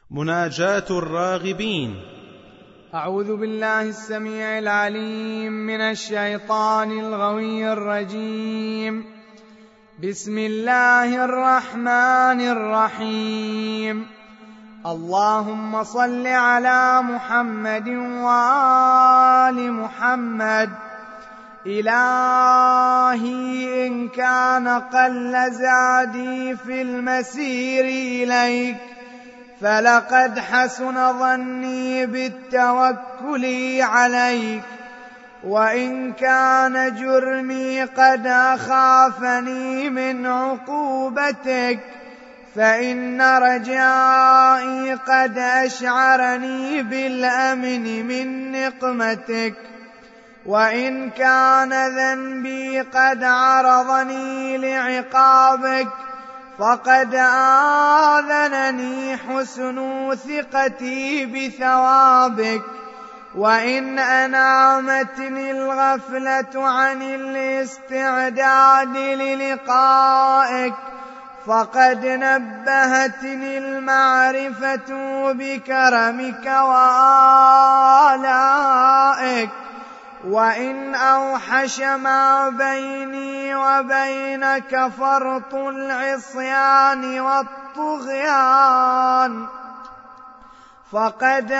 مناجاة الراغبين. أعوذ بالله السميع العليم من الشيطان الغوي الرجيم. بسم الله الرحمن الرحيم. اللهم صل على محمد وآل محمد. إلهي إن كان قل زادي في المسير إليك فلقد حسن ظني بالتوكل عليك، وإن كان جرمي قد أخافني من عقوبتك فإن رجائي قد أشعرني بالأمن من نقمتك، وإن كان ذنبي قد عرضني لعقابك فقد آذنني حسن ثقتي بثوابك، وإن أنامتني الغفلة عن الاستعداد للقائك فقد نبهتني المعرفة بكرمك وآلائك، وإن أوحش ما بيني وبينك فرط العصيان والطغيان فقد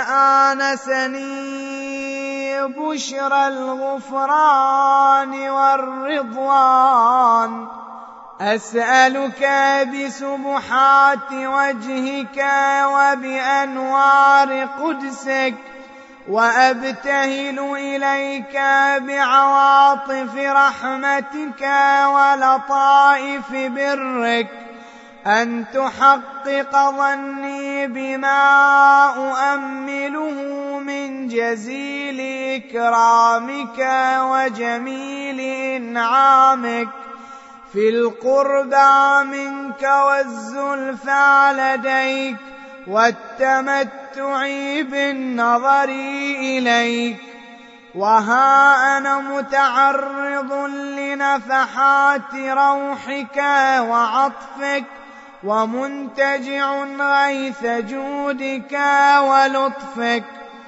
آنسني بشرى الغفران والرضوان. أسألك بسبحات وجهك وبأنوار قدسك، وأبتهل إليك بعواطف رحمتك ولطائف برك أن تحقق ظني بما أؤمله من جزيل إكرامك وجميل إنعامك في القربى منك والزلفى لديك والتمتع بالنظر إليك. وها أنا متعرض لنفحات روحك وعطفك ومنتجع غيث جودك ولطفك،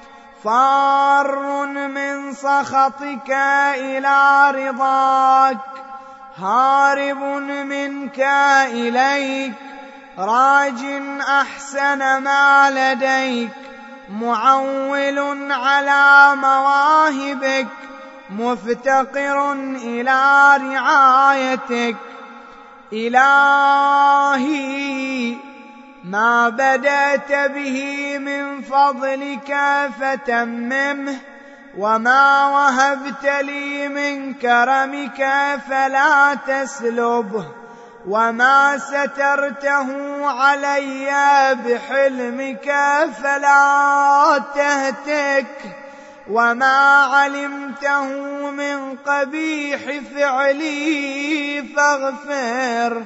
فار من سخطك إلى رضاك، هارب منك إليك، راج أحسن ما لديك، معول على مواهبك، مفتقر إلى رعايتك. إلهي ما بدأت به من فضلك فتممه، وما وهبت لي من كرمك فلا تسلبه، وما سترته علي بحلمك فلا تهتك، وما علمته من قبيح فعلي فاغفر.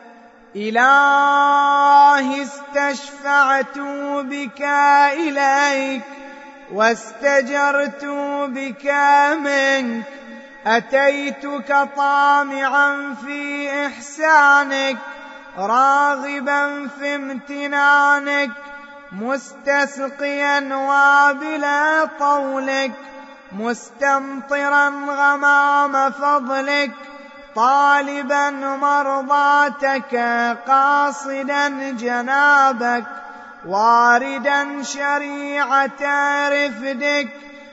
إلهي استشفعت بك إليك واستجرت بك منك، أتيتك طامعا في إحسانك راغبا في امتنانك، مستسقيا وابل طولك، مستمطرا غمام فضلك، طالبا مرضاتك، قاصدا جنابك، واردا شريعة رفدك،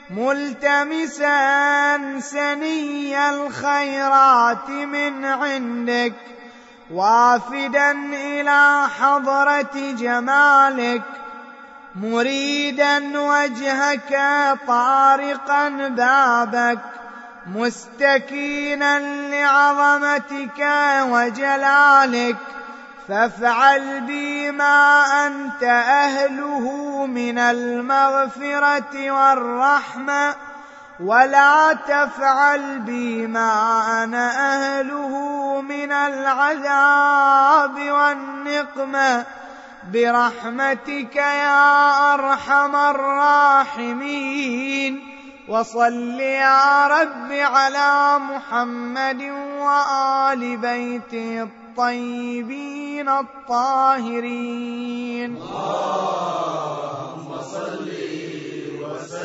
ملتمسا سني الخيرات من عندك، وافدا إلى حضرة جمالك، مريدا وجهك، طارقا بابك، مستكينا لعظمتك وجلالك، فافعل بي ما أنت أهله من المغفرة والرحمة، ولا تفعل بي ما أنا أهله من العذاب والنقمة، برحمتك يا أرحم الراحمين. وصل يا رب على محمد وآل بيته الطيبين الطاهرين.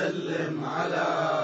وسلم على